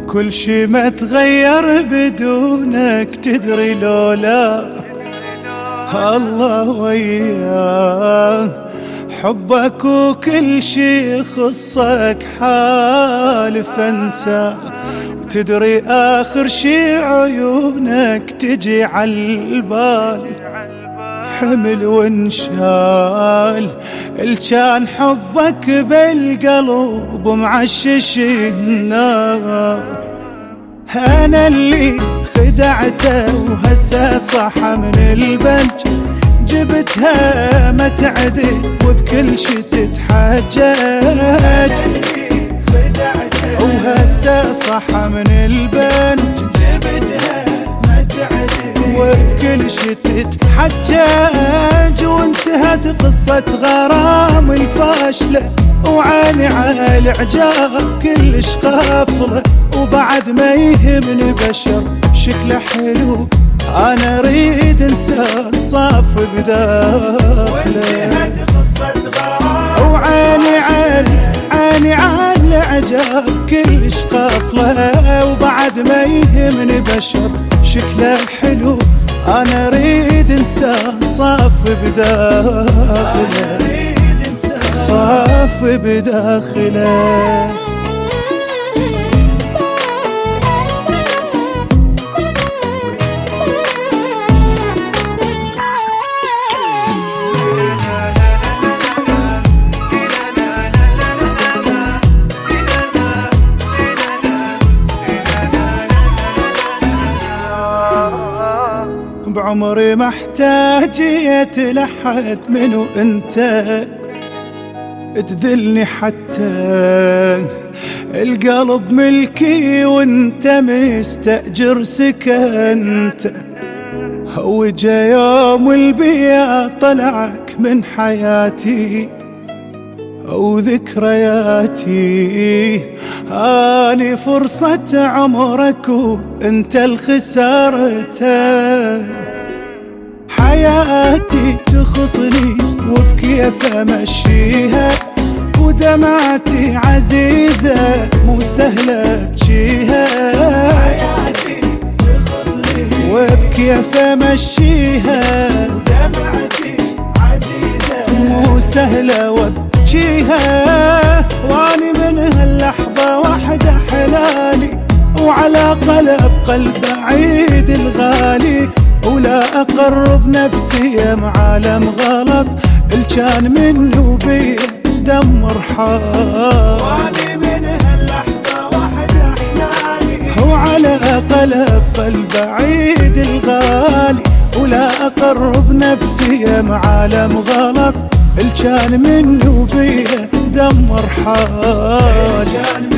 كل شي ما تغير بدونك، تدري لولا الله وياه حبك وكل شي خصك حالف انسى. وتدري اخر شي عيونك تجي عالبال، حمل وانشال الجان حبك بالقلب ومعشش النار. انا اللي خدعته وهسه صح من البنج، جبتها ما تعدل وبكل شي تتحجج. وهسه صح من البنج، جبتها ما تعدل وبكل شي تتحجج. وانتهت قصة غرام الفاشلة، وعيني على الإعجاب كلش غافلة. وبعد ما يهمني بشر شكله حلو، أنا أريد إنسان صاف بداخله. وانتهت قصة غرام وعيني على الإعجاب كلش غافلة. وبعد ما يهمني بشر شكله حلو، أنا أريد إنسان صاف بداخله، صاف بداخله. بعمري ما احتاجيت لحد منو انت، تذلني حتى القلب ملكي وانت مستأجر سكنت. وجا يوم والبيع طلعك من حياتي وذكرياتي، اني فرصة عمرك وانت الخسارته. حياتي تخصني وبكيف امشيها، ودمعتي عزيزة مو سهلة بجيها. حياتي تخصني وبكيف امشيها، ودمعتي عزيزة مو سهلة وبجيها. واني من هاللحظة وحدة حلالي، وعلى قلب عيد الغالي. ولا أقرب نفسي معالم غلط، الجان منه بيه دمر حال. واني من هاللحظة وحدة حلالي، وعلى قلب عيد الغالي. ولا أقرب نفسي معالم غلط، الجان منه بيه دمر حال.